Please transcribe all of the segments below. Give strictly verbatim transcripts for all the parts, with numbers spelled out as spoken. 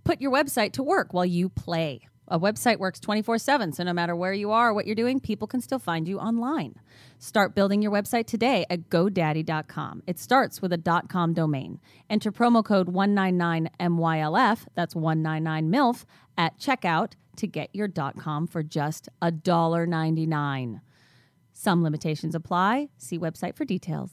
put your website to work while you play. A website works twenty-four seven, so no matter where you are or what you're doing, people can still find you online. Start building your website today at GoDaddy dot com. It starts with a .com domain. Enter promo code one nine nine M Y L F, that's one nine nine M I L F, at checkout to get your .com for just one dollar ninety-nine. Some limitations apply. See website for details.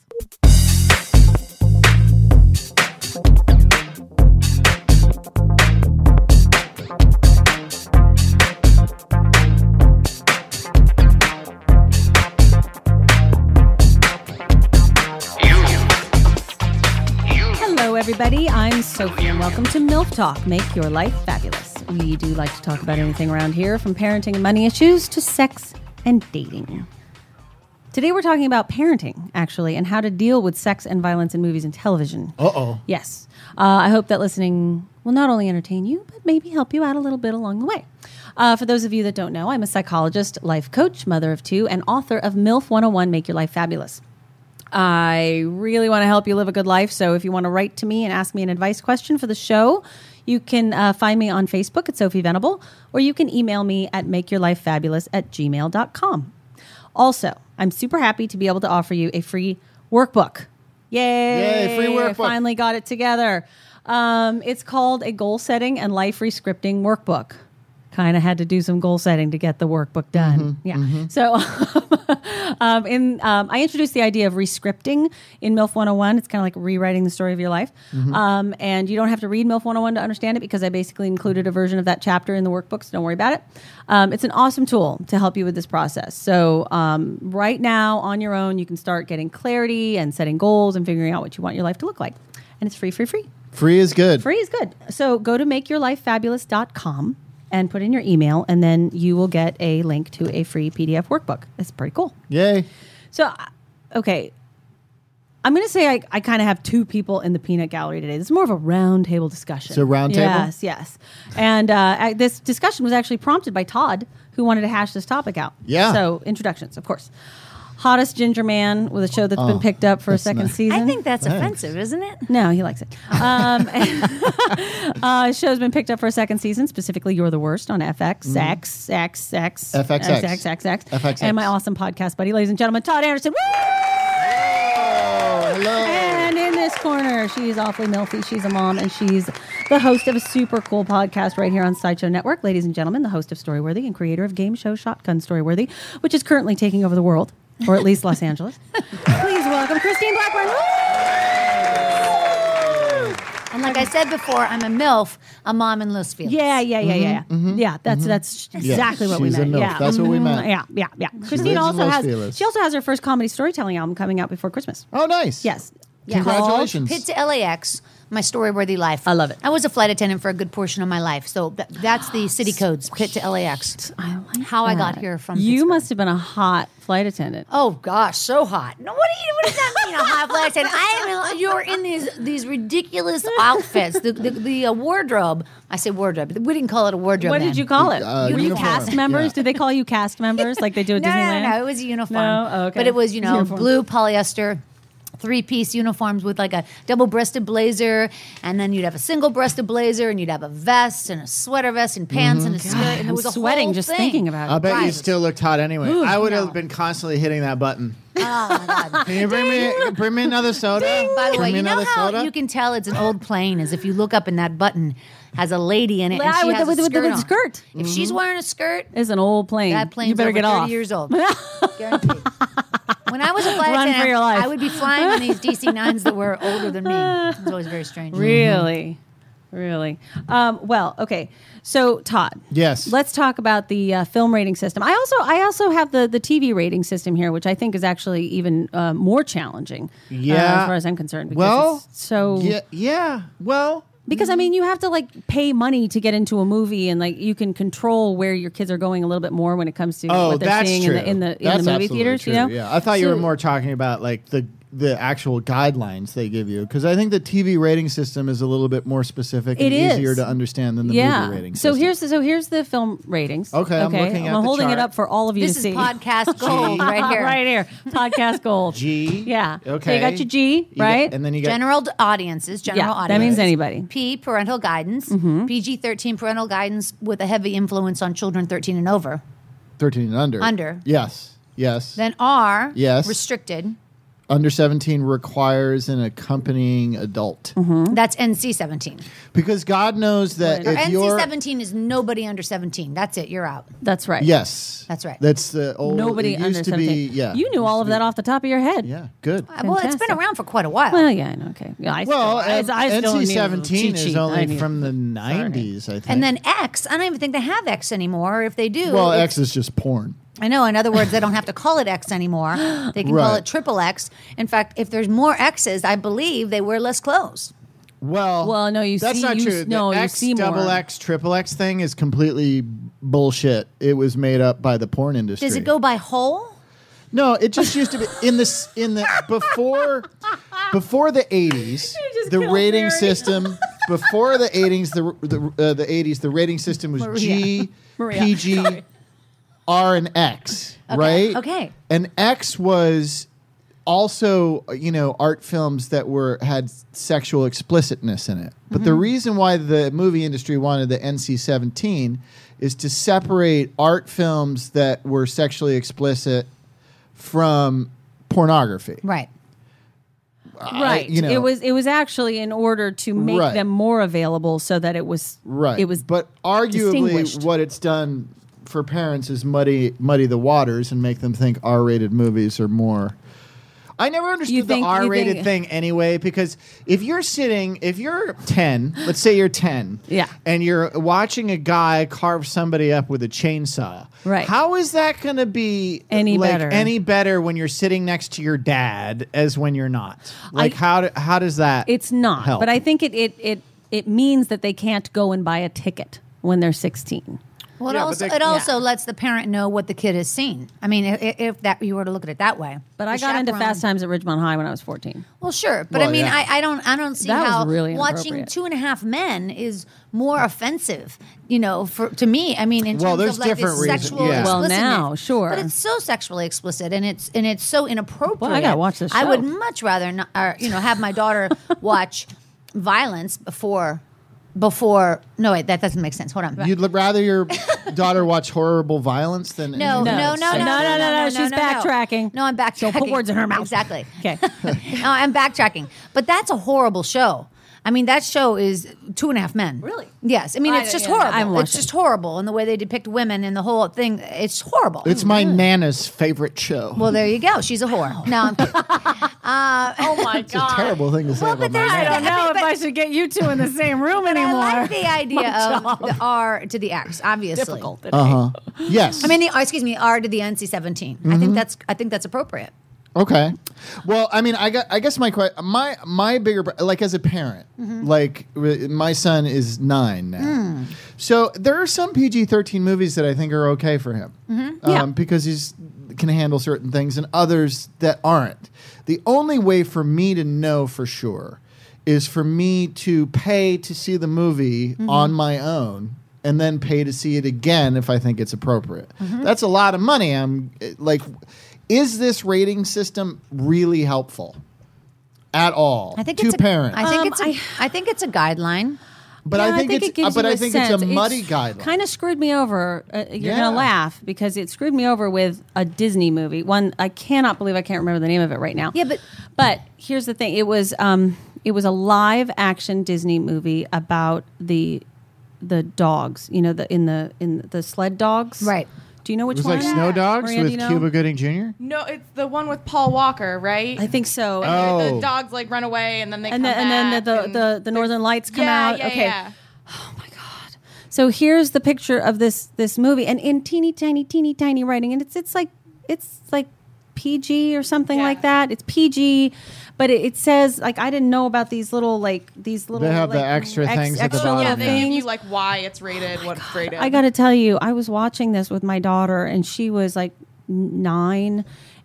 Hello, everybody. I'm Sophie, and welcome to MILF Talk, Make Your Life Fabulous. We do like to talk about anything around here, from parenting and money issues to sex and dating. Today we're talking about parenting, actually, and how to deal with sex and violence in movies and television. Uh-oh. Yes. Uh, I hope that listening will not only entertain you, but maybe help you out a little bit along the way. Uh, for those of you that don't know, I'm a psychologist, life coach, mother of two, and author of MILF one oh one, Make Your Life Fabulous. I really want to help you live a good life, so if you want to write to me and ask me an advice question for the show, you can uh, find me on Facebook at Sophie Venable, or you can email me at makeyourlifefabulous at gmail dot com. Also, I'm super happy to be able to offer you a free workbook. Yay! Yay, free workbook. I finally got it together. Um, it's called a Goal Setting and Life Rescripting Workbook. Kind of had to do some goal setting to get the workbook done. Mm-hmm, yeah. mm-hmm. So um, in, um, I introduced the idea of rescripting in MILF one oh one. It's kind of like rewriting the story of your life. Mm-hmm. Um, and you don't have to read MILF one oh one to understand it, because I basically included a version of that chapter in the workbook, so don't worry about it. Um, it's an awesome tool to help you with this process. So um, right now, on your own, you can start getting clarity and setting goals and figuring out what you want your life to look like. And it's free, free, free. Free is good. Free is good. So go to make your life fabulous dot com. and put in your email, and then you will get a link to a free P D F workbook. It's pretty cool. Yay. So, okay, I'm going to say I, I kind of have two people in the peanut gallery today. This is more of a round table discussion. It's a round table? Yes, yes. And uh, I, this discussion was actually prompted by Todd, who wanted to hash this topic out. Yeah. So, introductions, of course. Hottest Ginger Man with a show that's Oh, been picked up for a that's second nice. season. I think that's Thanks. offensive, isn't it? No, he likes it. Um, uh, show's been picked up for a second season, specifically You're the Worst on F X, X, X, X, F X X. X, X, X, F X X. and my awesome podcast buddy, ladies and gentlemen, Todd Anderson. Woo! Oh, hello. And in this corner, she's awfully milfy. She's a mom, and she's the host of a super cool podcast right here on Sideshow Network. Ladies and gentlemen, the host of Storyworthy and creator of game show Shotgun Storyworthy, which is currently taking over the world, or at least Los Angeles. Please welcome Christine Blackburn. Woo! And like I said before, I'm a MILF, a mom in Los Feliz. Yeah, yeah, yeah, yeah, yeah. Yeah, that's that's exactly what we she's a meant. MILF. Yeah, That's what we Mhm. meant. Yeah, yeah, yeah. Christine lives in also Los has Feliz. she also has her first comedy storytelling album coming out before Christmas. Oh, nice. Yes. Yeah. Congratulations. Pitt to L A X, my Storyworthy life. I love it. I was a flight attendant for a good portion of my life, so th- that's the city codes, Pitt to L A X. I like How I got that. here from You Pittsburgh. must have been a hot flight attendant. Oh gosh, so hot! No, what do you? What does that mean? A hot flight attendant? I am. You're in these these ridiculous outfits. The the, the uh, wardrobe. I say wardrobe. We didn't call it a wardrobe. What then. did you call it? Uh, Were you uniform. cast members? Yeah. Did they call you cast members like they do at No, no, Disneyland? no, no. It was a uniform. No? Oh, okay. But it was, you It's know, uniform. blue polyester, three-piece uniforms with like a double-breasted blazer, and then you'd have a single-breasted blazer, and you'd have a vest and a sweater vest and pants and a skirt, and I'm it was a sweating whole just thing. thinking about it. I bet you Right. still looked hot anyway. Ooh, I would no. have been constantly hitting that button. Oh my god! Can you bring me bring me another soda? By the Bring way, me you know another how soda? you can tell it's an old plane is if you look up and that button has a lady in it and Yeah, she with has the- with a the- with the skirt on. skirt. If she's wearing a skirt, It's an old plane. that plane's you better over get thirty off. years old. Guaranteed. When I was a flight Run for attendant, your life. I would be flying on these D C nines that were older than me. It was always very strange. Really? Really? Um, well, okay. So, Todd. Yes. Let's talk about the uh, film rating system. I also, I also have the, the T V rating system here, which I think is actually even uh, more challenging. uh, Yeah. as far as I'm concerned. Because Well, it's so Yeah, yeah. Well, because I mean, you have to like pay money to get into a movie, and like you can control where your kids are going a little bit more when it comes to oh, what they're that's seeing true. in the in the in That's the movie absolutely theaters. true. You know? Yeah, I thought you So- were more talking about like the the actual guidelines they give you, because I think the T V rating system is a little bit more specific and It is. easier to understand than the yeah. movie rating So system. here's the, so here's the film ratings. Okay, I'm looking at I'm the holding it chart. up for all of you This to is see. podcast gold right here. right here. Podcast gold. G. Yeah. Okay. So you got your G, You get- right? and then you got General d- audiences, general Yeah, audience. that means anybody. P, parental guidance. Mm-hmm. P G thirteen, parental guidance with a heavy influence on children thirteen and over. thirteen and under. Under. Yes. Yes. Then R, Yes. restricted. Under seventeen requires an accompanying adult. Mm-hmm. That's N C seventeen. Because God knows that Right. if N C you're seventeen is nobody under seventeen. That's it. You're out. That's right. yes, That's right. That's the old. Nobody it under used to seventeen. be. Yeah, You knew used all to of be- that off the top of your head. Yeah, good. Uh, Well, it's been Fantastic. around for quite a while. Well, yeah, I know. Okay. Yeah, I Well, still, I, and I still N C knew seventeen cheat is sheet. I only knew. from the nineties, I think. And then X, I don't even think they have X anymore. If they do, well, it's- X is just porn. I know. In other words, they don't have to call it X anymore. They can call Right. it triple X. In fact, if there's more X's, I believe they wear less clothes. Well, Well, no, you that's see- not you true. s- no, the you X, see more. double X, triple X thing is completely bullshit. It was made up by the porn industry. Does it go by whole? No, it just used to be in this in the before before the eighties. just The killed rating Mary. system before the eighties, the the uh, the eighties, the rating system was Maria. G, Maria, P G, sorry. R, and X, right? okay. And X was also, you know, art films that were had sexual explicitness in it. But Mm-hmm. the reason why the movie industry wanted the N C seventeen is to separate art films that were sexually explicit from pornography. Right. Right. you know- it was it was actually in order to make Right. them more available so that it was Right. It was but arguably distinguished. what it's done for parents is muddy muddy the waters and make them think R-rated movies are more. I never You understood think- the you R-rated think- thing anyway, because if you're sitting, if you're ten, let's say you're ten, Yeah. and you're watching a guy carve somebody up with a chainsaw, Right. How is that going to be Any like, better. any better when you're sitting next to your dad as when you're not? Like I- how do, how does that? it's not. help? But I think it, it it it means that they can't go and buy a ticket when they're sixteen. Well, it Yeah, but also they- it also Yeah. lets the parent know what the kid has seen. I mean, if, if that you were to look at it that way. But I The got into chaperone- Fast Times at Ridgemont High when I was fourteen. Well, sure, but Well, I mean, yeah. I, I don't, I don't see That was how really watching inappropriate. Two and a Half Men is more offensive. You know, for to me, I mean, in Well, terms there's of like different this reasons, sexual yeah. Well, explicitness. now, sure. but it's so sexually explicit, and it's and it's so inappropriate. Well, I gotta watch this I show. would much rather not, or, you know, have my daughter watch violence before. Before no wait that doesn't make sense. Hold on. You'd l- rather your daughter watch horrible violence than No, anything no, no, else. no, no, No, no, no, no, she's backtracking. No, I'm backtracking. Don't put words in her mouth. Exactly. Okay. no, I'm backtracking. But that's a horrible show. I mean, that show is Two and a Half Men. Really? Yes. I mean, I- it's just yeah, I haven't horrible. watched It's it. just horrible, and the way they depict women and the whole thing. It's horrible. It's my nana's favorite show. well, there you go. She's a whore. No, I'm kidding. Oh my it's a terrible thing to say about my there's- I nana. don't know But- if I should get you two in the same room I anymore. like the idea My of job. the R to the X. Obviously, Difficult. Uh huh. Yes. I mean, the, excuse me, R to the N C seventeen. I Mm-hmm. think that's. I think that's appropriate. Okay. Well, I mean, I got. I guess my que- my my bigger pr- like as a parent, Mm-hmm. like r- my son is nine now, Hmm. so there are some P G thirteen movies that I think are okay for him, Mm-hmm. um, Yeah. because he's can handle certain things, and others that aren't. The only way for me to know for sure is for me to pay to see the movie Mm-hmm. on my own. And then pay to see it again if I think it's appropriate. Mm-hmm. That's a lot of money. I'm eh, like, is this rating system really helpful at all I think to it's a, parents? I think Um, it's. A, I- I think it's a guideline. but Yeah, I think, it it's gives uh, but you I think it's sense. a muddy guideline. Kind of screwed me over. Uh, you're Yeah. gonna laugh because it screwed me over with a Disney movie. One I cannot believe I can't remember the name of it right now. Yeah, but- but here's the thing. It was um it was a live action Disney movie about the the dogs. You know, the in the in the sled dogs. Right. Do you know it which was one? like Snow Dogs Maria, do with you know? Cuba Gooding Junior No, it's the one with Paul Walker, right? I think so. And Oh. the, the dogs like run away, and then they and come then and then back the the, and the, the Northern Lights come yeah, out. Yeah, okay. yeah. Oh my god! So here's the picture of this this movie, and in teeny tiny, teeny tiny writing, and it's it's like it's like P G or something Yeah. like that. It's P G, but it, it says like I didn't know about these little like these little. They have the like, extra things at the extra bottom, little Yeah, they yeah. give things. you like why it's rated, what it's rated. I got to tell you, I was watching this with my daughter, and she was like n- nine,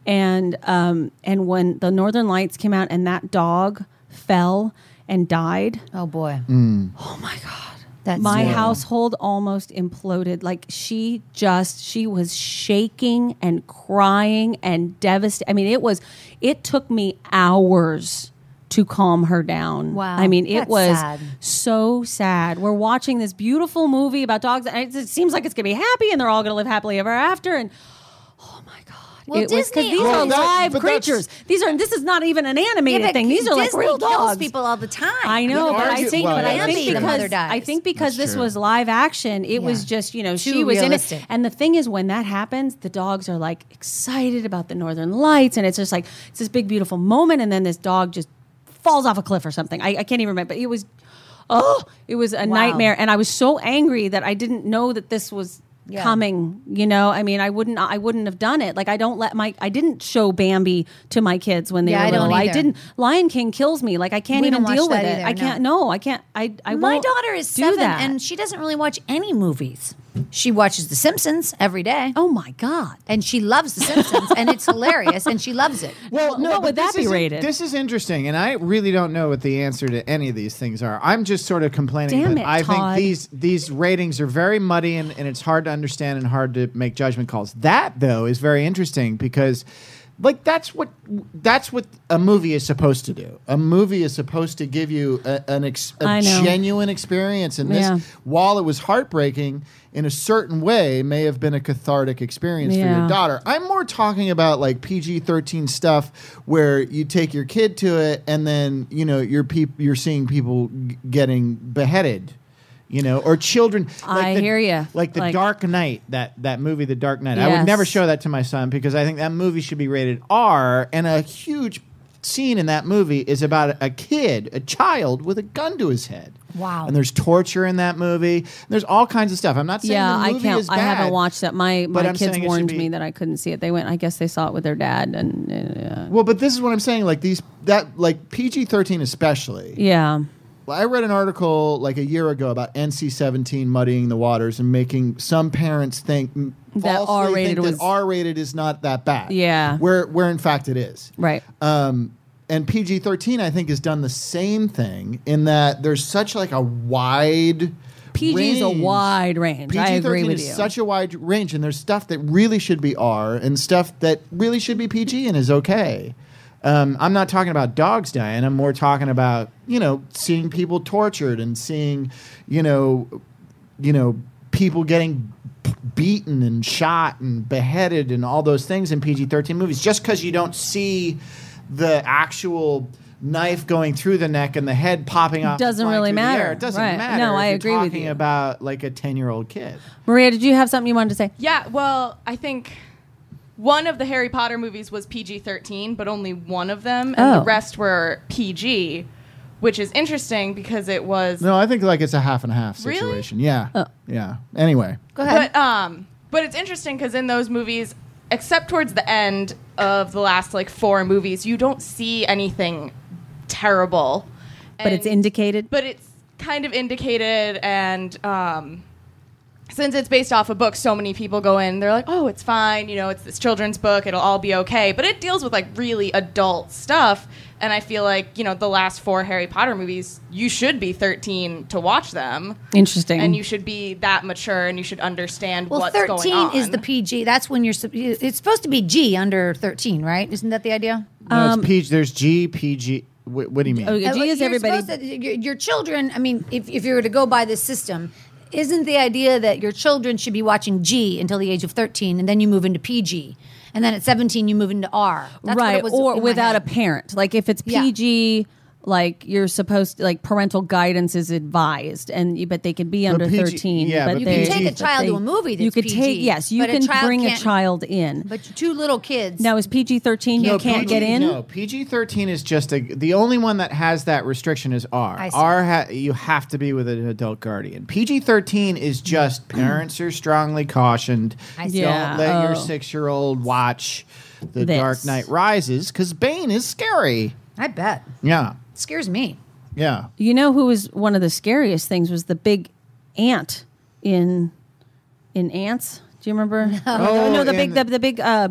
And um, and when the Northern Lights came out and that dog fell and died, Oh boy. oh my God. That's My Yeah. household almost imploded. Like she just, she was shaking and crying and devastated. I mean, it was, it took me hours to calm her down. Wow. I mean, it That's was sad. so sad. We're watching this beautiful movie about dogs. And it seems like it's going to be happy and they're all going to live happily ever after. And oh my God. Well, it was because Disney these owns- are Well, that- live but that's- creatures. These are, this is not even an animated Yeah, but thing. These are like Disney real kills dogs. people all the time. I know, You but argue- I think, well, but I yeah, think that's true. The mother because dies. I think because That's this true. was live action, it was Yeah. just you know Too she was realistic. in it. And the thing is, when that happens, the dogs are like excited about the Northern Lights, and it's just like it's this big beautiful moment, and then this dog just falls off a cliff or something. I, I can't even remember, but it was oh, it was a Wow. nightmare, and I was so angry that I didn't know that this was. Yeah. Coming, you know, I mean, I wouldn't, I wouldn't have done it. Like, I don't let my, I didn't show Bambi to my kids when they Yeah, were I don't little. I either. didn't. Lion King kills me. Like, I can't We even don't watch deal with that it. either, I no. can't. No, I can't. I, I My won't daughter is do seven, that. and she doesn't really watch any movies. She watches The Simpsons every day, oh my God. and she loves The Simpsons, and it's hilarious, and she loves it. Well, What- no, what but would that this be is- rated? This is interesting, and I really don't know what the answer to any of these things are. I'm just sort of complaining Damn that it, I Todd. think these these ratings are very muddy and, and it's hard to understand and hard to make judgment calls. That though is very interesting because like that's what that's what a movie is supposed to do. A movie is supposed to give you a, an ex, I a know. genuine experience, and this, Yeah. while it was heartbreaking, in a certain way, may have been a cathartic experience for Yeah. your daughter. I'm more talking about like P G thirteen stuff where you take your kid to it, and then you know you're peop- you're seeing people g- getting beheaded. You know, or children. Like I the, hear ya. Like the Like- Dark Knight, that that movie, The Dark Knight. I would Yes. never show that to my son because I think that movie should be rated R. And a huge scene in that movie is about a kid, a child with a gun to his head. Wow. And there's torture in that movie. There's all kinds of stuff. I'm not saying Yeah, the I movie can't. is I bad. haven't watched that. My but my I'm kids saying it should warned be- me that I couldn't see it. They went. I guess they saw it with their dad, and uh, Well, but this is what I'm saying. Like these, that like P G thirteen especially. yeah. I read an article like a year ago about N C seventeen muddying the waters and making some parents think m- That falsely R-rated think was- that R-rated is not that bad. Yeah. where where in fact it is. Right. Um, and P G thirteen, I think, has done the same thing in that there's such like a wide. P G is a range. wide range. I agree P G thirteen with is you. such a wide range, and there's stuff that really should be R and stuff that really should be P G and is okay. Um, I'm not talking about dogs dying. I'm more talking about you know seeing people tortured and seeing you know you know people getting p- beaten and shot and beheaded and all those things in P G thirteen movies. Just because you don't see the actual knife going through the neck and the head popping off Doesn't flying really through the matter. air, it doesn't Right. matter. No, if I you're agree with talking you. about like a ten year old kid. Maria, did you have something you wanted to say? Yeah, well, I think one of the Harry Potter movies was P G thirteen, but only one of them, and Oh. the rest were P G, which is interesting because it was. No, I think like it's a half and a half Really? situation. Yeah, Oh. yeah. Anyway, Go ahead. But um, but it's interesting because in those movies, except towards the end of the last like four movies, you don't see anything terrible. But it's And- indicated. But it's kind of indicated, and um, since it's based off a book, so many people go in. They're like, "Oh, it's fine. You know, it's this children's book. It'll all be okay." But it deals with like really adult stuff, and I feel like you know the last four Harry Potter movies, you should be thirteen to watch them. Interesting. And you should be that mature, and you should understand Well, what's going thirteen on. is the P G. That's when you're. sup- you- It's supposed to be G under thirteen, right? Isn't that the idea? no, Um, it's P G. There's G, P G. What, what do you mean? Oh, Uh, G is you're everybody. supposed to- your, your children. I mean, if if you were to go by this system, isn't the idea that your children should be watching G until the age of thirteen, and then you move into P G, and then at seventeen you move into R? That's what right, it was or in my without a head. parent. Like if it's Yeah. P G, like you're supposed to, like parental guidance is advised, and you- but they could be under P G thirteen. yeah, but but You they, can take a but child they- to a movie that's You could P G, take yes, you but a can child bring a can't- child in. But two little kids. Now is P G thirteen? You No, can't P G get in. No, P G thirteen is just a. The only one that has that restriction is R. I see. R, ha, you have to be with an adult guardian. P G thirteen is just parents are strongly cautioned. I see. Yeah. Don't let your Oh. six year old watch The This. Dark Knight Rises because Bane is scary. I bet Yeah, it scares me. yeah. You know who was one of the scariest things was the big ant in in Ants. Do you remember? Oh, no, the in- big the, the big uh,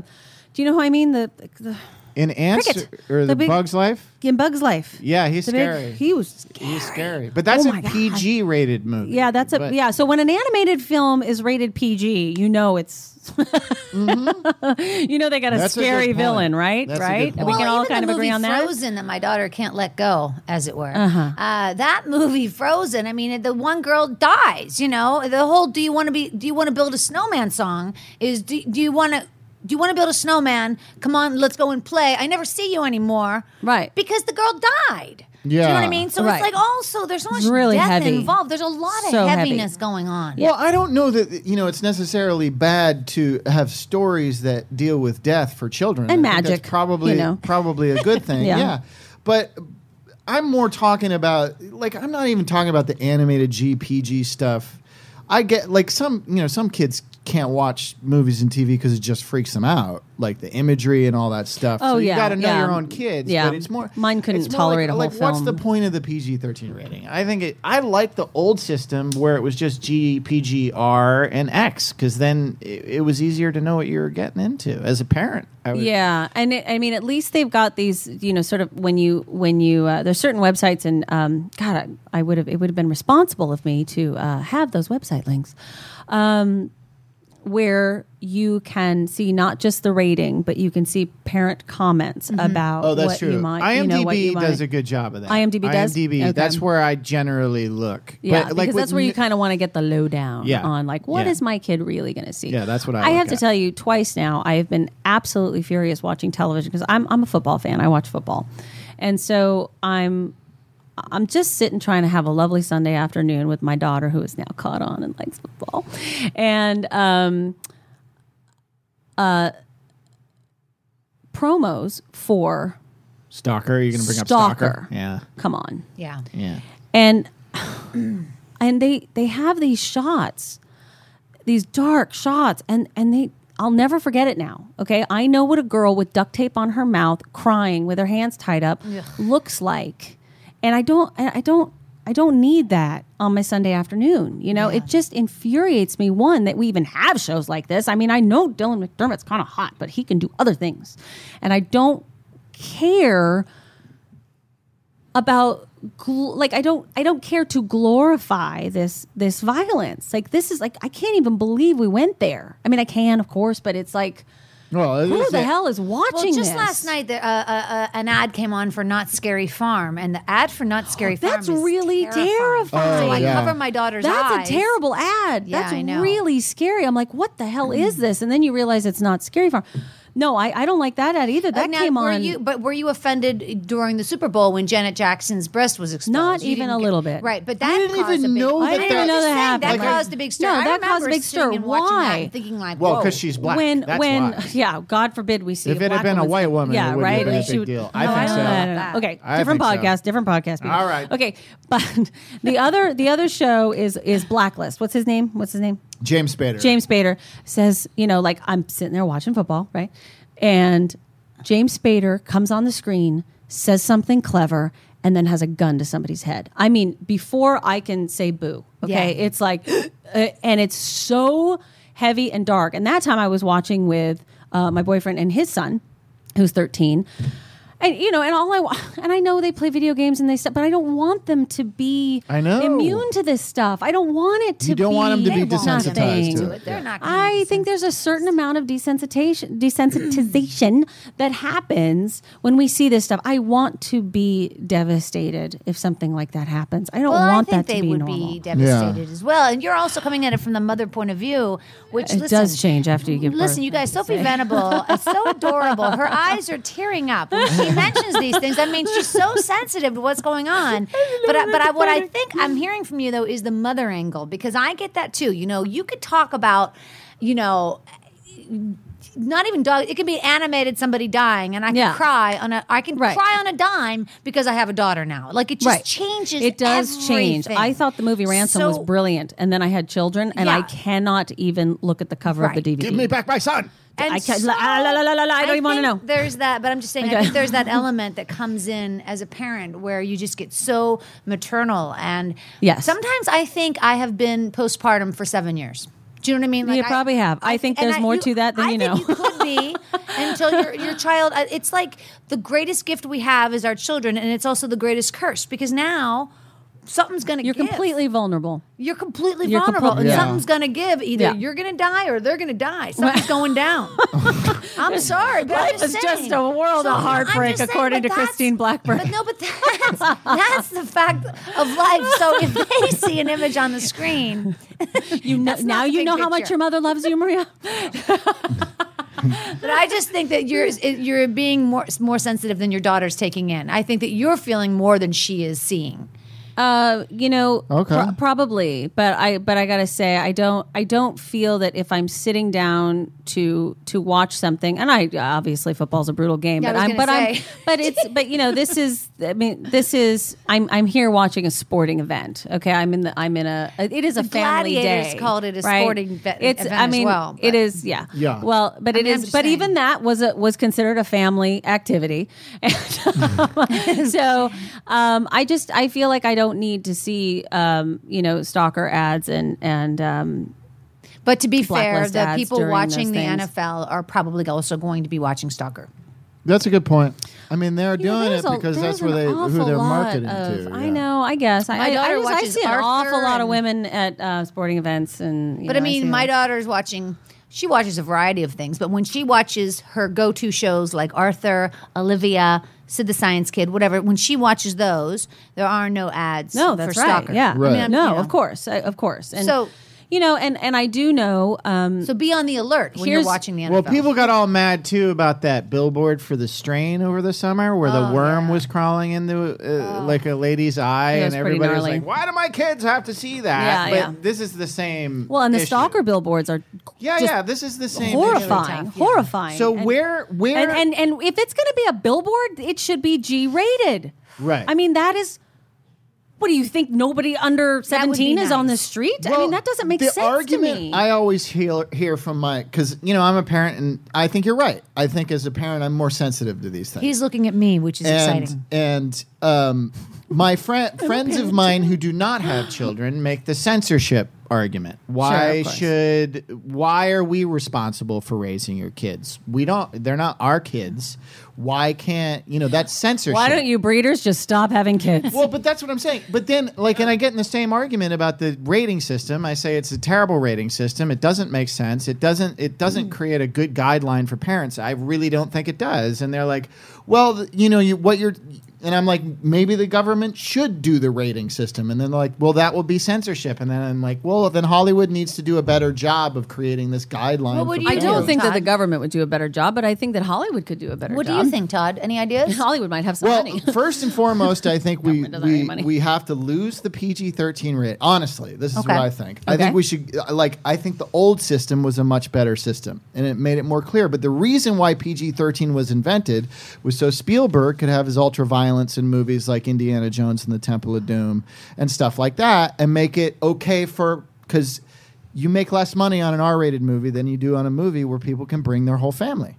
Do you know who I mean? The, the In Ants Cricket. or the, The big- Bug's Life? in Bug's Life. Yeah, he's The big- scary. he was scary. He's scary. But that's Oh a my God. P G rated movie. Yeah, that's a But- yeah. So when an animated film is rated P G, you know it's you know they got a That's a good scary point. villain, right? That's a good right? point. We can well, all even kind the of agree movie on that. Frozen that my daughter can't let go, as it were. Uh-huh. Uh, that movie Frozen. I mean, the one girl dies. You know, the whole "Do you want to be? Do you want to build a snowman?" song is "Do, do you want to?" Do you want to build a snowman? Come on, let's go and play. I never see you anymore. Right. Because the girl died. Do you know Yeah. what I mean? So Right. it's like also there's so much It's really death heavy. involved. There's a lot of So heavy. heaviness going on. Well, I don't know that you know it's necessarily bad to have stories that deal with death for children. And I think magic, that's probably you know. probably a good thing. Yeah. yeah. But I'm more talking about like I'm not even talking about the animated G P G stuff. I get like some you know some kids can't watch movies and T V because it just freaks them out, like the imagery and all that stuff. Oh, so you yeah, got to know yeah. your own kids. Yeah. But it's more Mine couldn't it's more tolerate like, a whole like, What's the film. point of the P G thirteen rating? I think it. I like the old system where it was just G, P G, R, and X because then it, it was easier to know what you were getting into as a parent. I would, Yeah, and it, I mean, at least they've got these, you know, sort of when you when you uh, there's certain websites, and um, God, I, I would have it would have been responsible of me to uh, have those website links, um, where you can see not just the rating, but you can see parent comments about Oh, that's what true. you might. IMDb you know, what you does might, a good job of that. IMDb does? IMDb. Okay. That's where I generally look. Yeah, But, because like, with that's where you n- kind of want to get the lowdown Yeah. on, like, what Yeah. is my kid really going to see? Yeah, that's what I I look have to at. tell you, twice now, I have been absolutely furious watching television because I'm I'm a football fan. I watch football, and so I'm I'm just sitting trying to have a lovely Sunday afternoon with my daughter, who is now caught on and likes football, and um, uh, promos for Stalker. You're going to bring up Stalker. Stalker. Yeah. come on. Yeah. Yeah. and and they they have these shots, these dark shots, and and they I'll never forget it now. Okay, I know what a girl with duct tape on her mouth, crying with her hands tied up, Ugh. looks like, and I don't I I don't. I don't need that on my Sunday afternoon. You know, Yeah. it just infuriates me, one, that we even have shows like this. I mean, I know Dylan McDermott's kind of hot, but he can do other things. And I don't care about gl- like I don't I don't care to glorify this this violence. Like this is like I can't even believe we went there. I mean, I can, of course, but it's like Well, who this the is- hell is watching Well, just this? last night, the, uh, uh, uh, an ad came on for Not Scary Farm, and the ad for Not Scary Farm That's is really terrifying. So I Oh, yeah. cover my daughter's That's eyes. a terrible ad. Yeah, That's I know. really scary. I'm like, what the hell is this? And then you realize it's not Scary Farm. No, I, I don't like that ad either. That Uh, now, came were on. You, but were you offended during the Super Bowl when Janet Jackson's breast was exposed? Not You even didn't a get- little bit. Right, but I that didn't caused even a big, know I that didn't that- know that Like, happened. That I- caused a big stir. No, I that remember caused a big sitting stir. and watching that Why? and thinking like, Well, whoa. because she's black. when That's when why. yeah, God forbid we see. If it had black been a woman- white woman, yeah, it wouldn't right. have been a She big would- deal. I No, think no, so. no, no, no. Okay, I different think so. podcast, different podcast. people. All right. Okay, but the other the other show is is Blacklist. What's his name? What's his name? James Spader. James Spader says, you know, like I'm sitting there watching football, right? And James Spader comes on the screen, says something clever, and then has a gun to somebody's head. I mean, before I can say boo, okay? Yeah. It's like, uh, and it's so heavy and dark. And that time I was watching with uh, my boyfriend and his son, who's thirteen. And you know, and all I wa- and I know they play video games and they stuff, but I don't want them to be I know. immune to this stuff. I don't want it to. You don't be want them to be They won't desensitized nothing. to to it. it. They're not. gonna I be think there's a certain amount of desensitization, desensitization that happens when we see this stuff. I want to be devastated if something like that happens. I don't Well, want I think that they to be would normal. be devastated as well. And you're also coming at it from the mother point of view, which It listen, does change after you give birth. Listen, you guys, Sophie Venable is so adorable. Her eyes are tearing up when she mentions these things. I mean, she's so sensitive to what's going on. But I, but I, what I think I'm hearing from you though is the mother angle, because I get that too. You know, you could talk about, you know. Not even dog. It could be animated somebody dying, and I can Yeah. cry on a. I can Right. cry on a dime because I have a daughter now. Like it just Right. changes. It does change. everything. I thought the movie Ransom was So- brilliant, and then I had children, and I Yeah. cannot even look at the cover of the Right. D V D. Give me back my son. And I can't- so, la- la- la- la- la- la, I don't even wanna think know. There's that, but I'm just saying. I Okay. think there's that element that comes in as a parent where you just get so maternal, and Yes. sometimes I think I have been postpartum for seven years. Do you know what I mean? You probably have. I think and there's more to that than I you think know. You could be until your your child. uh, It's like the greatest gift we have is our children, and it's also the greatest curse because now something's going to You're give. completely vulnerable. You're completely You're vulnerable, compl- and Yeah. something's going to give. Either Yeah. you're going to die or they're going to die. Something's going down. I'm sorry, but I'm Life just is saying. just a world So, of heartbreak, I'm just saying, according but to that's- Christine Blackburn. But no, but that's, that's the fact of life. So if they see an image on the screen, You know, That's not now the you big know how much picture. your mother loves you, Maria. but I just think that you're you're being more more sensitive than your daughter's taking in. I think that you're feeling more than she is seeing. Uh, you know, Okay. pro- probably, but I but I gotta say, I don't I don't feel that if I'm sitting down to to watch something, and I obviously football's a brutal game, Yeah, I but was I'm gonna but I'm say. but it's but you know this is I mean this is I'm I'm here watching a sporting event. Okay, I'm in the I'm in a it is a The family Gladiators day. called it a right? sporting ve- It's event I as mean well, it but- is yeah Yeah. well but I it mean, I'm is just but saying. even that was a was considered a family activity. And, so um, I just I feel like I don't need to see um, you know stalker ads and and um, But to be fair, Blacklist the ads people during watching those the things. N F L are probably also going to be watching Stalker. That's a good point. I mean, they're you know, doing there's it a- because there's that's where an they who awful they're lot marketing of- to. I yeah. know, I guess. I, My I, I, daughter just- I watches see an Arthur awful lot of and- women at uh, sporting events, and you But know, I mean, see my them. daughter's watching. She watches a variety of things, but when she watches her go-to shows like Arthur, Olivia, Sid the Science Kid, whatever, when she watches those, there are no ads. No, that's for right. Stalker. Yeah, Right. I mean, I'm- no, you know. of course, I, of course. And So- you know, and and I do know. Um, So be on the alert when you're Here's- watching the N F Well, L. people got all mad too about that billboard for the strain over the summer, where the Oh, worm yeah. was crawling into uh, like a lady's eye, It was and pretty everybody was gnarly. like, "Why do my kids have to see that?" Yeah, but yeah. this is the same. well, and the issue. stalker billboards are Yeah, just yeah, this is the same. horrifying, tough, yeah. horrifying. So And- where, where, and, and and if it's going to be a billboard, it should be G rated. Right. I mean, that is. What do you think? Nobody under seventeen is on the nice. street? I Well, mean, that doesn't make the sense argument to me. I always hear, hear from my, because, you know, I'm a parent and I think you're right. I think as a parent, I'm more sensitive to these things. He's looking at me, which is and, exciting. And um, my friend, friends of mine who do not have children make the censorship argument. Why course. should, why are we responsible for raising your kids? We don't, they're not our kids. Why can't, you know, that's censorship. Why don't you breeders just stop having kids? Well, but that's what I'm saying. But then, like, and I get in the same argument about the rating system. I say it's a terrible rating system. It doesn't make sense. It doesn't. It doesn't create a good guideline for parents. I really don't think it does. And they're like, well, th- you know, you what you're. And I'm like, maybe the government should do the rating system. And then they're like, well, that will be censorship. And then I'm like, well, then Hollywood needs to do a better job of creating this guideline. What would for you I do, don't parents. think that the Todd? government would do a better job, but I think that Hollywood could do a better What do job. you think, Todd? Any ideas? Hollywood might have some Well, money. first and foremost, I think we Government doesn't have any we, money. we have to lose the P G thirteen rate. Honestly, this is Okay. what I think. I Okay. think we should uh, like. I think the old system was a much better system, and it made it more clear. But the reason why P G thirteen was invented was so Spielberg could have his ultra violence in movies like Indiana Jones and the Temple of Doom and stuff like that, and make it okay for because. You make less money on an R-rated movie than you do on a movie where people can bring their whole family.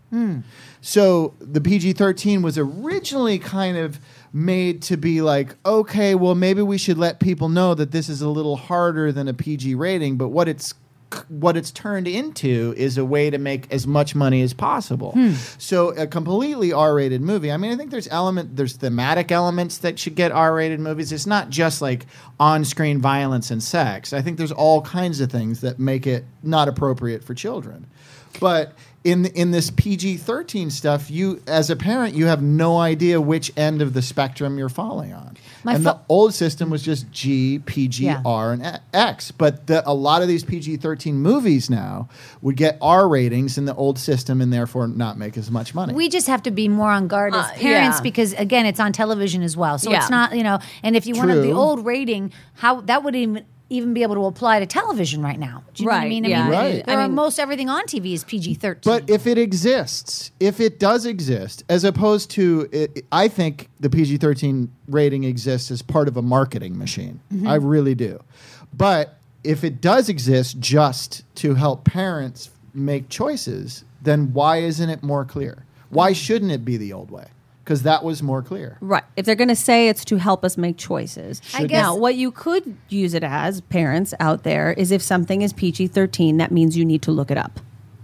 So the P G thirteen was originally kind of made to be like, okay, well, maybe we should let people know that this is a little harder than a P G rating, but what it's what it's turned into is a way to make as much money as possible. So a completely R-rated movie. I mean, I think there's element, there's thematic elements that should get R-rated movies. It's not just like on-screen violence and sex. I think there's all kinds of things that make it not appropriate for children. But in in this P G thirteen stuff, you as a parent, you have no idea which end of the spectrum you're falling on. My and fa- the old system was just G, P G, Yeah. R, and X. But the, a lot of these P G thirteen movies now would get R ratings in the old system and therefore not make as much money. We just have to be more on guard as Uh, parents yeah. because again, it's on television as well. So Yeah. it's not, you know, and if you wanted the True. old rating, how that would even even be able to apply to television right now. Do you know what I Right, mean? I yeah. mean, Right. there I are mean- most everything on T V is P G thirteen. But if it exists, if it does exist, as opposed to, it, I think the P G thirteen rating exists as part of a marketing machine. I really do. But if it does exist just to help parents make choices, then why isn't it more clear? Why shouldn't it be the old way? Because that was more clear. Right. If they're going to say it's to help us make choices. I guess- Now, what you could use it as, parents out there, is if something is P G thirteen, that means you need to look it up.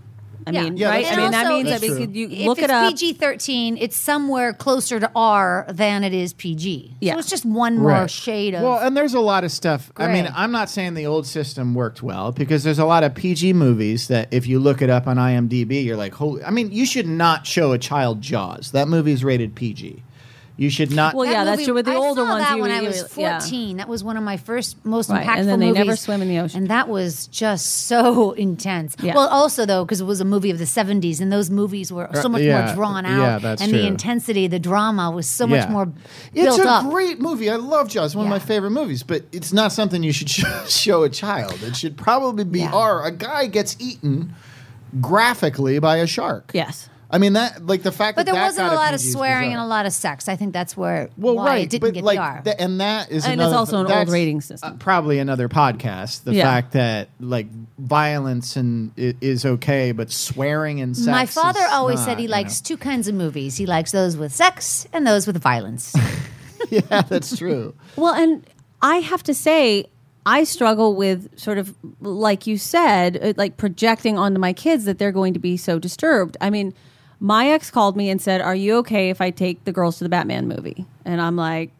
I Yeah. mean, Yeah, right? that's I mean, that true. means That's that we true. could you If look it's it up. P G thirteen, it's somewhere closer to R than it is P G. Yeah. So it's just one more Right. shade of. Well, and there's a lot of stuff. I mean, Gray. I'm not saying the old system worked well because there's a lot of P G movies that if you look it up on I M D B, you're like, holy. I mean, you should not show a child Jaws. That movie's rated P G. You should not. Well, That yeah, that's movie- true. With the I older saw ones, that you when you- I was yeah. fourteen. That was one of my first, most Right, impactful and then they movies. never swim in the ocean. And that was just so intense. Yeah. Well, also though, because it was a movie of the seventies, and those movies were so much yeah, more drawn out, yeah, that's and true. the intensity, the drama was so much Yeah. more It's built a up. great movie. I love Jaws. One Yeah. of my favorite movies. But it's not something you should sh- show a child. It should probably be Yeah. R. A guy gets eaten graphically by a shark. Yes. I mean that, like the fact But that there that wasn't got a lot of P G is swearing bizarre. and a lot of sex. I think that's where Well, why right, it didn't but get like, the R. th- and that is And it's another also th- an old that's, rating system. uh, probably another podcast. The Yeah. fact that like violence and i- is okay, but swearing and sex. My father is always not, said he you likes know. two kinds of movies. He likes those with sex and those with violence. Yeah, that's true. Well, and I have to say, I struggle with sort of, like you said, uh, like projecting onto my kids that they're going to be so disturbed. I mean, my ex called me and said, "Are you okay if I take the girls to the Batman movie?" And I'm like,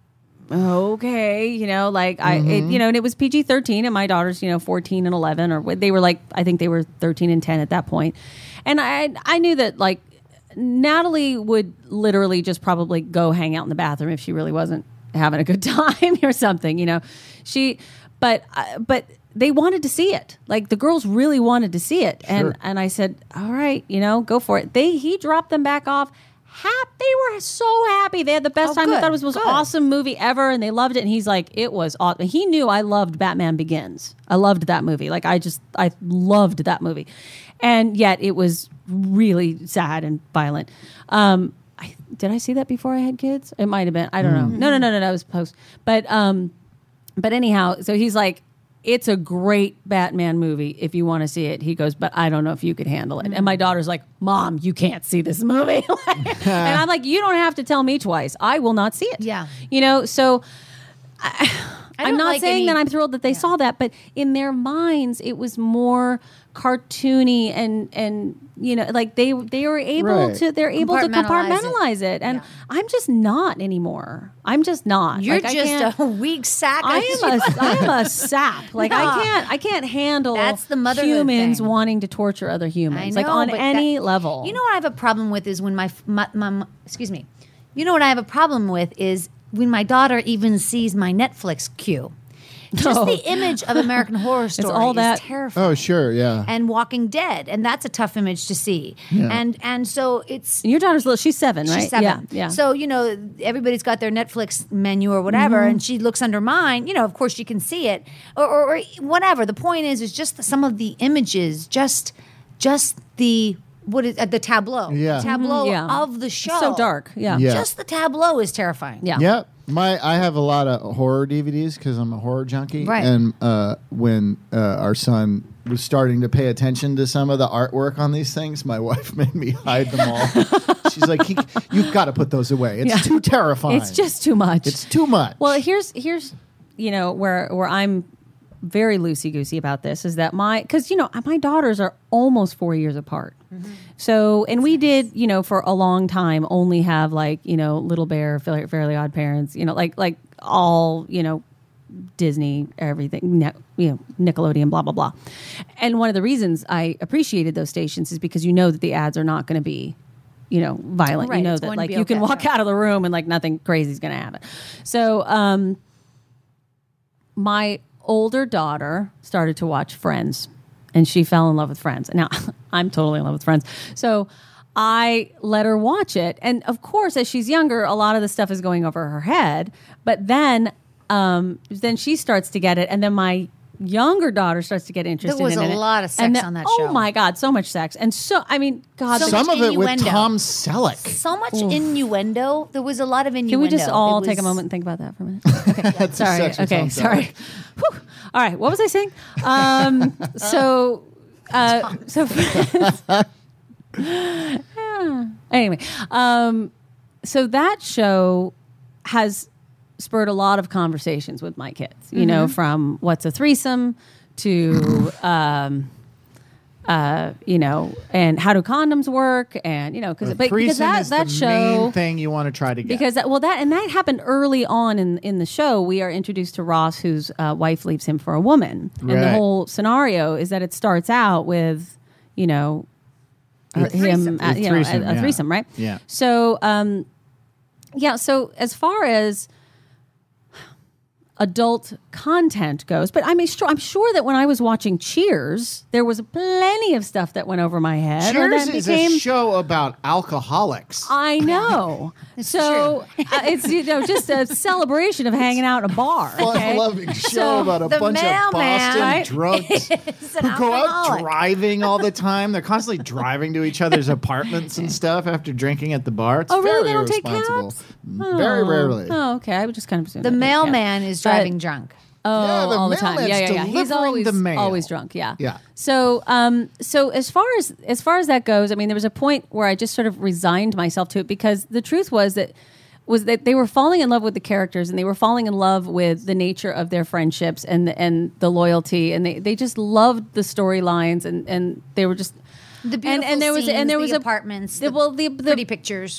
okay, you know, like I, it, you know, and it was P G thirteen, and my daughter's, you know, fourteen and eleven, or what- they were like, I think they were thirteen and ten at that point, and I, I knew that like Natalie would literally just probably go hang out in the bathroom if she really wasn't having a good time or something, you know, she, but, uh, but. They wanted to see it. Like the girls really wanted to see it, and Sure. and I said, "All right, you know, go for it." They he dropped them back off. Hap, they were so happy. They had the best Oh, time. They good, thought it was the most good. awesome movie ever, and they loved it. And he's like, "It was awesome." He knew I loved Batman Begins. I loved that movie. Like I just I loved that movie, and yet it was really sad and violent. Um, I, did I see that before I had kids? It might have been. I don't know. No, no, no, no, no. It was post. But um, but anyhow, so he's like, it's a great Batman movie if you want to see it. He goes, but I don't know if you could handle it. And my daughter's like, Mom, you can't see this movie. And I'm like, you don't have to tell me twice. I will not see it. Yeah. You know, so I I'm don't not like saying any- that I'm thrilled that they saw that, but in their minds, it was more cartoony and and you know, like they they were able Right. to they're able to Compartmentalize it. compartmentalize it, and Yeah. I'm just not anymore. I'm just not. You're Like, I can't- just a weak sack. I of- am a I am a sap. Like No. I can't I can't handle That's the motherhood humans thing. wanting to torture other humans. I like know, on but any that- level. You know what I have a problem with is when my, my, my excuse me. You know what I have a problem with is when my daughter even sees my Netflix queue. Just Oh. the image of American Horror Story all is that- terrifying. Oh, sure, yeah. And Walking Dead, and that's a tough image to see. Yeah. And and so it's And your daughter's little. She's seven, right? she's seven. Yeah, yeah. So you know everybody's got their Netflix menu or whatever, Mm-hmm. and she looks under mine. You know, of course, she can see it or, or, or whatever. The point is, is just some of the images, just just the what is uh, the tableau, Yeah. the tableau Mhm, yeah. of the show. It's so dark. Yeah. Yeah. Just the tableau is terrifying. Yeah. Yeah, my I have a lot of horror D V Ds because I'm a horror junkie. Right. And uh, when uh, our son was starting to pay attention to some of the artwork on these things, my wife made me hide them all. She's like, he, "You've got to put those away. It's Yeah. too terrifying. It's just too much. it's too much." Well, here's here's you know where where I'm very loosey goosey about this is that my because you know my daughters are almost four years apart. So and we did you know for a long time only have like you know Little Bear, Fairly, Fairly Odd Parents, you know like like all you know Disney, everything, ne- you know Nickelodeon, blah blah blah. And one of the reasons I appreciated those stations is because you know that the ads are not going to be you know violent. Right, You know it's that going to like be you can okay, walk yeah. out of the room and like nothing crazy is going to happen. So um, my older daughter started to watch Friends, and she fell in love with Friends. Now I'm totally in love with Friends. So I let her watch it, and of course, as she's younger, a lot of the stuff is going over her head. But then, um, then she starts to get it, and then my younger daughter starts to get interested. was in a it. lot of sex And then- on that oh show. my god, so much sex, and so I mean, God, So the- some much of it with innuendo. Tom Selleck. So much innuendo. There was a lot of innuendo. can we just all It take a was- moment and think about that for a minute? Okay, sorry. sex with Okay, Tom sorry. Whew. All right, what was I saying? Um, so, uh, so Yeah. Anyway, um, so that show has spurred a lot of conversations with my kids. You know, from what's a threesome to um, uh, you know, and how do condoms work, and you know, because The but because threesome that is that the show main thing you want to try to get. because that, well that and that happened early on in in the show. We are introduced to Ross, whose uh, wife leaves him for a woman, and the Right. whole scenario is that it starts out with, you know, uh, him, A uh, you know, threesome, a, a yeah. threesome, right? Yeah. So, um, yeah. So as far as adult content goes, but I mean, sure, I'm sure that when I was watching Cheers, there was plenty of stuff that went over my head. or Cheers that is became, a show about alcoholics. I know. so uh, it's you know just a celebration of hanging out in a bar. Okay? Fun-loving show So about a the bunch of mailman, Boston right? drunks It's an who go out alcoholic. driving all the time. They're constantly driving to each other's apartments and stuff after drinking at the bar. It's Oh, really? very They don't take irresponsible. cabs? Very rarely. Oh, okay. I would just kind of assume The that they- yeah. mailman is But- driving drunk. Oh, Yeah, the all the time. mailman's Yeah, yeah, yeah. He's delivering always the mail. always drunk. Yeah, Yeah. So, um, so as far as as far as that goes, I mean, there was a point where I just sort of resigned myself to it because the truth was that was that they were falling in love with the characters and they were falling in love with the nature of their friendships and the, and the loyalty and they, they just loved the storylines and, and they were just The beautiful and, and there was scenes, and there was the a, apartments, the, the, well the, the pretty pictures.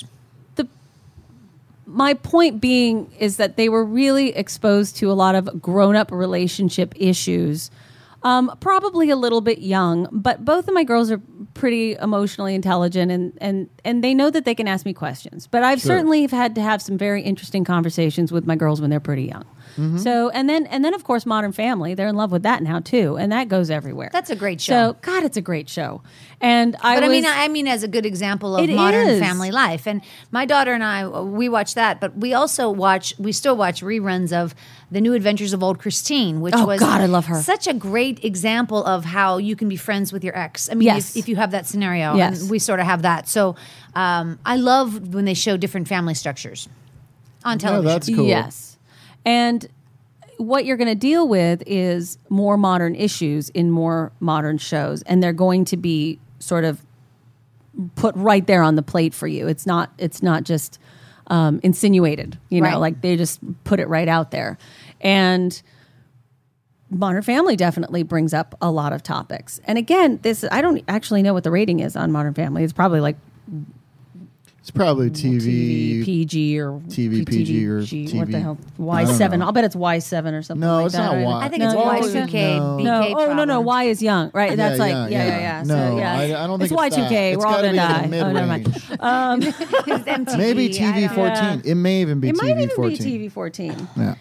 my point being is that they were really exposed to a lot of grown-up relationship issues. Um, probably a little bit young, but both of my girls are pretty emotionally intelligent and, and, and they know that they can ask me questions. But I've Sure. certainly have had to have some very interesting conversations with my girls when they're pretty young. Mm-hmm. So and then and then of course Modern Family, they're in love with that now too, and that goes everywhere. That's a great show. So God, it's a great show. And I But I was, mean, I mean, as a good example of It modern is. family life. And my daughter and I, we watch that, but we also watch, we still watch reruns of The New Adventures of Old Christine, which Oh, was God, I love her. such a great example of how you can be friends with your ex. I mean, Yes. if, if you have that scenario, Yes. and we sort of have that. So um, I love when they show different family structures on television. that's cool. Yes. And what you're going to deal with is more modern issues in more modern shows, and they're going to be sort of put right there on the plate for you. It's not. It's not just um, insinuated. You know, Right. like they just put it right out there, and. Modern Family definitely brings up a lot of topics. And again, this I don't actually know what the rating is on Modern Family. It's probably like It's probably T V. T V P G or T V P G or What T the V. hell? I Y don't seven. know. I'll bet it's Y seven or something. No, like it's that, not right? Y. I think No, it's oh, Y is two it? K, No. B K No, oh no, no, problem. Y is young, right? That's Yeah, like yeah, yeah, yeah, yeah. yeah. No, so, yeah. I- I don't think it's it's Y two K. that. We're It's all gotta gonna be die. in the Oh, never mind. mid-range. It's M T V. Maybe I T V don't- fourteen. It may even be It might T V even fourteen. be T V fourteen. Yeah.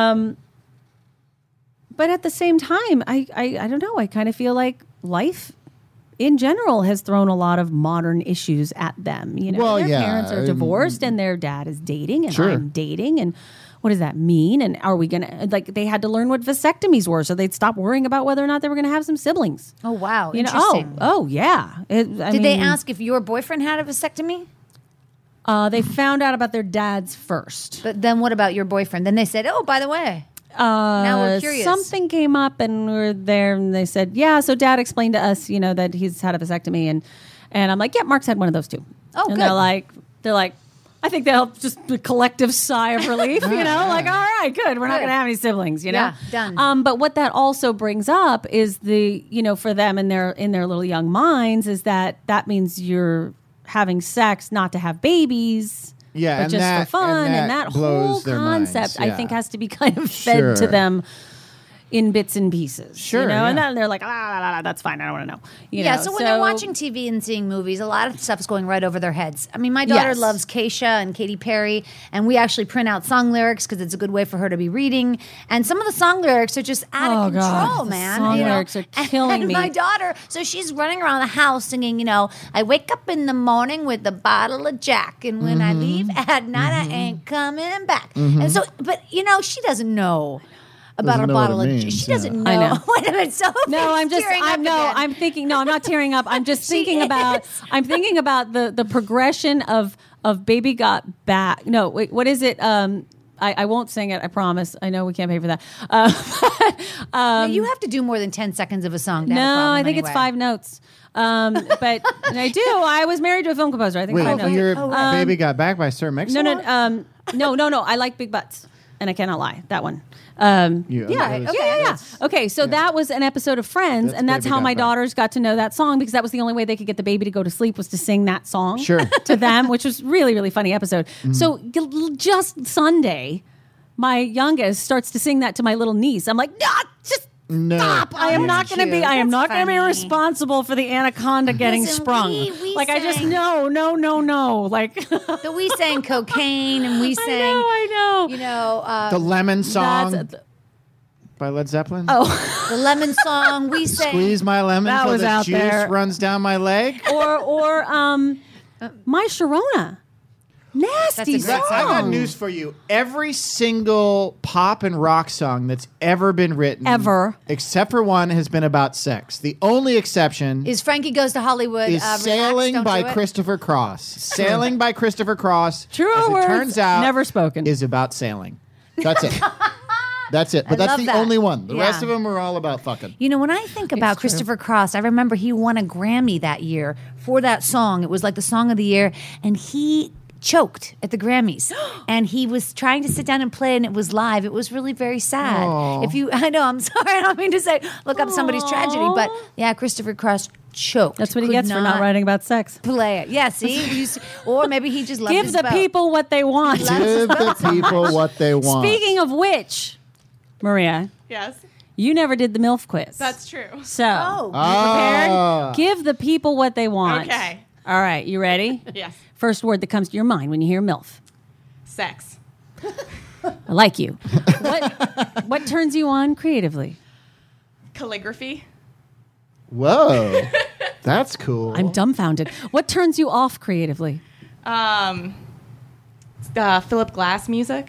But at the same time, I, I, I don't know. I kind of feel like life in general has thrown a lot of modern issues at them. You know, Well, their yeah, parents are um, divorced and their dad is dating and Sure. I'm dating. And what does that mean? And are we going to, like, they had to learn what vasectomies were so they'd stop worrying about whether or not they were going to have some siblings. Oh, wow. You know, Interesting. oh, oh, yeah. It, I Did they mean, ask if your boyfriend had a vasectomy? Uh, they found out about their dads first. But then what about your boyfriend? Then they said, oh, by the way. now we're Uh, curious. Something came up and we were there and they said, yeah, so dad explained to us, you know, that he's had a vasectomy and and I'm like, yeah, Mark's had one of those too. Oh, and good. they're like they're like, I think that helped just a collective sigh of relief, you know, like, all right, good. We're not Good. gonna have any siblings, you know? Yeah, done. Um, but what that also brings up is the, you know, for them in their in their little young minds is that that means you're having sex not to have babies. Yeah, but and just that- for fun, and and that that, blows whole their minds, concept, I yeah. think, has to be kind of fed to Sure. them in bits and pieces. Sure, you know, and yeah. then they're like, ah, la, la, la, that's fine. I don't want to know. You Yeah, know, so when they're watching T V and seeing movies, a lot of stuff is going right over their heads. I mean, my daughter Yes. loves Keisha and Katy Perry, and we actually print out song lyrics because it's a good way for her to be reading. And some of the song lyrics are just out Oh, of control, God, the man. song you know? lyrics are killing and me. My daughter, so she's running around the house singing, you know, I wake up in the morning with a bottle of Jack, and when I leave at night, I ain't coming back. And so, but you know, she doesn't know. About Doesn't a know what bottle it of means, she doesn't yeah. know. I know. Wait a minute, so No, I'm just. tearing I'm up no. again. I'm thinking. No, I'm not tearing up. I'm just She thinking about. is. I'm thinking about the the progression of of Baby Got Back. No, wait. What is it? Um, I, I won't sing it. I promise. I know we can't pay for that. Uh, No, you have to do more than ten seconds of a song. To have a no, problem I think it's anyway. five notes. Um, but and I do. I was married to a film composer. I think Wait, five notes. your Oh, right. baby got back by Sir Mix? No, no, um, no, no, no. I like big butts. and I cannot lie. That one. Um, You- yeah, that was- yeah, yeah, yeah. that's- Okay, so that was an episode of Friends, That's and that's Baby how Got my Back. daughters got to know that song because that was the only way they could get the baby to go to sleep was to sing that song Sure. to them, which was really, really funny episode. So g- just Sunday, my youngest starts to sing that to my little niece. I'm like, no, just No. stop. I am Oh, not that's going to be, cute. I am That's not going to be funny. responsible for the anaconda getting Listen, sprung. we- we like, I just, sang- no, no, no, no. Like, So we sang cocaine and we I sang, know, I know. you know, uh, The Lemon Song That's- by Led Zeppelin. oh. the lemon song. We sang. Squeeze my lemon That till was the out juice there. runs down my leg. or or um my Sharona. Nasty That's a great song. song. I got news for you. Every single pop and rock song that's ever been written, Ever. except for one, has been about sex. The only exception Is Frankie Goes to Hollywood? is uh, relax, Sailing don't by do it? Christopher Cross. Sailing by Christopher Cross, Truer as it words, turns out, never spoken. is about sailing. That's it. That's it. But I that's love the that. only one. The Yeah. rest of them are all about fucking. You know, when I think about true. Christopher Cross, I remember he won a Grammy that year for that song. It was like the song of the year, and he choked at the Grammys. And he was trying to sit down and play, and it was live. It was really very sad. Aw. If you, I know, I'm sorry, I don't mean to say look up somebody's tragedy, but yeah, Christopher Cross choked. That's what he Could gets for not writing about sex. Play it. Yeah, see, We used to- or maybe he just loved Give his the boat. people what they want. Loves his Give the boat so people much. what they want. Speaking of which, Maria, Yes, you never did the MILF quiz. that's true. so. Oh. You Ah. prepared? Give the people what they want. Okay. All right, you ready? Yes, First word that comes to your mind when you hear MILF. sex. I like you. what what turns you on creatively? Calligraphy. Whoa. That's cool. I'm dumbfounded. What turns you off creatively? Um, uh, Philip Glass music.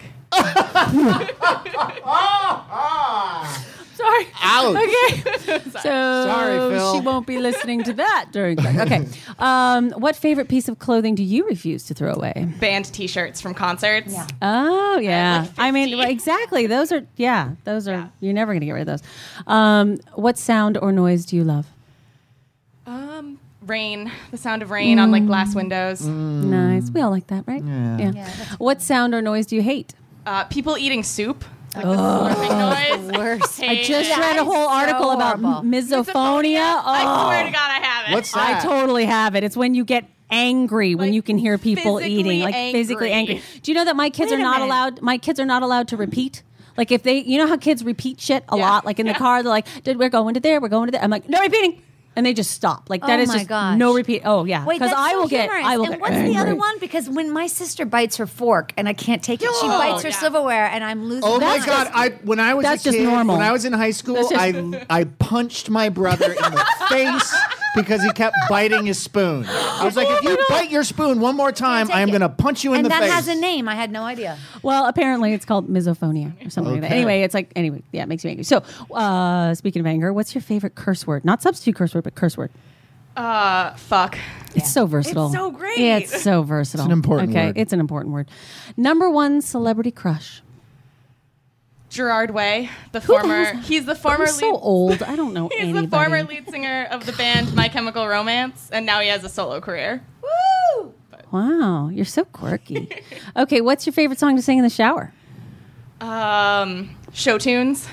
Sorry. Ouch. Okay. So Sorry, Phil. she won't be listening to that during sex. Okay. Um, what favorite piece of clothing do you refuse to throw away? Band T-shirts from concerts. Yeah. Oh yeah. like I mean fifty. well, exactly. Those are yeah, those are Yeah. you're never gonna get rid of those. Um, what sound or noise do you love? Um, rain. The sound of rain on like glass windows. Nice. We all like that, right? Yeah. Yeah, that's What sound or noise do you hate? Uh, people eating soup. Like the slurping noise. worse. I Hate just it. read a whole so article about horrible. misophonia. I swear Oh. to God, I have it. What's I that? totally have it. It's when you get angry when Like, you can hear people physically eating, like physically angry. angry. Do you know that my kids Wait are a not minute. allowed? My kids are not allowed to repeat. Like if they, you know how kids repeat shit a Yeah. lot. Like in the Yeah. car, they're like, "Did we're going to there? We're going to there." I'm like, "No repeating," and they just stop. Like that Oh is my just gosh. no repeat. Oh yeah, Wait, because that's I so will get, humorous. I will And get what's angry. the other one? Because when my sister bites her fork and I can't take it, she Oh, bites her yeah. silverware and I'm losing. Oh my That's God! just- I when I was that's a just kid, normal. when I was in high school, That's just- I I punched my brother in the face because he kept biting his spoon. I was like, if you bite your spoon one more time, take I am it. going to punch you in And the that face. has a name. I had no idea. Well, apparently it's called misophonia or something like that. Okay. Anyway, it's like anyway, yeah, it makes you angry. So, uh, speaking of anger, what's your favorite curse word? Not substitute curse word, but curse word. Uh, fuck. It's so versatile. It's so great. Yeah, it's so versatile. It's an important okay, word. it's an important word. Number one celebrity crush. Gerard Way, the Who the former. hell's that? He's the former I'm so lead. old. I don't know He's anybody. the former lead singer of the band My Chemical Romance, and now he has a solo career. Woo! Wow, you're so quirky. Okay, what's your favorite song to sing in the shower? Um, show tunes.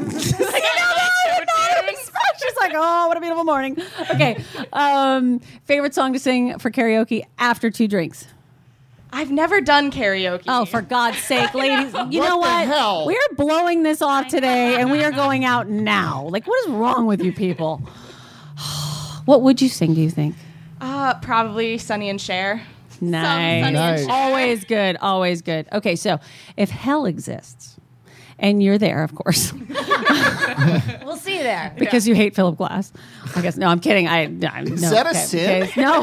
She's like, oh, what a beautiful morning. Okay, um, favorite song to sing for karaoke after two drinks. I've never done karaoke. Oh, for God's sake, ladies. You What know the what? hell? We are blowing this off today and we are going out now. Like, what is wrong with you people? What would you sing, do you think? Uh, probably Sonny and Cher. Nice. Sonny and Nice. Cher. Always good. Always good. Okay, so if hell exists, and you're there, of course, We'll see you there. because you hate Philip Glass. I guess, no, I'm kidding. I, no, Is no, that a okay, sin? okay, no.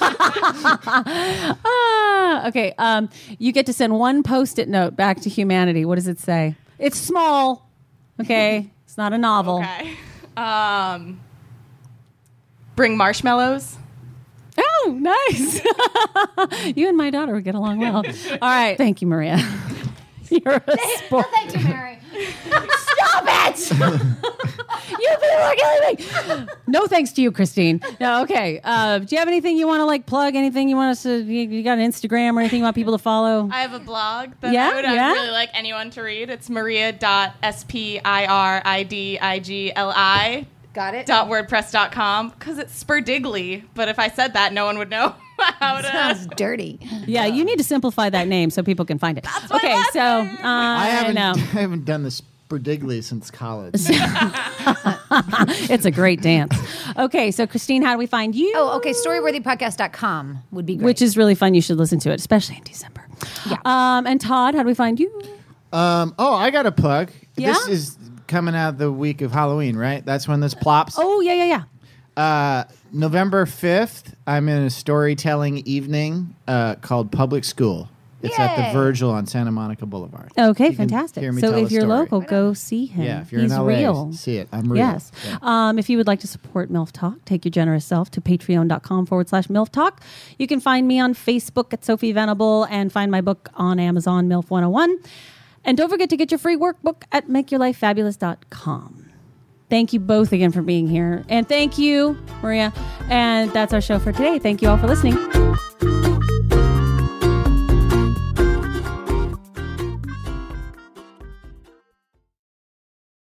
Ah, okay, um, you get to send one Post-it note back to humanity. What does it say? It's small. Okay, it's not a novel. Okay. Um, bring marshmallows. Oh, nice. You and my daughter would get along well. All right. Thank you, Maria. You're a sport. Thank you, Mary. Stop Stop it! You people are killing me. No thanks to you, Christine. No, okay. Uh, do you have anything you want to like plug? Anything you want us to? You, you got an Instagram or anything you want people to follow? I have a blog that Yeah, I would yeah. I'd really like anyone to read. It's maria dot s p i r i d i g l i Got it. dot wordpress dot com because it's Sperdigly. But if I said that, no one would know how to. Sounds dirty. Yeah, you need to simplip that name so people can find it. my Okay, last so uh, name. I I haven't, know. I haven't done this Sperdigly since college. It's a great dance. Okay, so Christine, how do we find you? Oh, okay. storyworthy podcast dot com would be great. Which is really fun. You should listen to it, especially in December. Yeah. Um, and Todd, how do we find you? Um, oh, I got a plug. Yeah? This is coming out the week of Halloween, right? That's when this plops. Oh, yeah, yeah, yeah. Uh, November fifth, I'm in a storytelling evening uh, called Public School. It's at the Yay. Virgil on Santa Monica Boulevard. Okay, You can fantastic. hear me So tell if a you're story. local, go see him. Yeah, if you're He's in L A, real. see it. I'm real. Yes. Yeah. Um, if you would like to support MILF Talk, take your generous self to patreon.com forward slash MILF Talk. You can find me on Facebook at Sophie Venable and find my book on Amazon, MILF one oh one. And don't forget to get your free workbook at make your life fabulous dot com. Thank you both again for being here. And thank you, Maria. And that's our show for today. Thank you all for listening.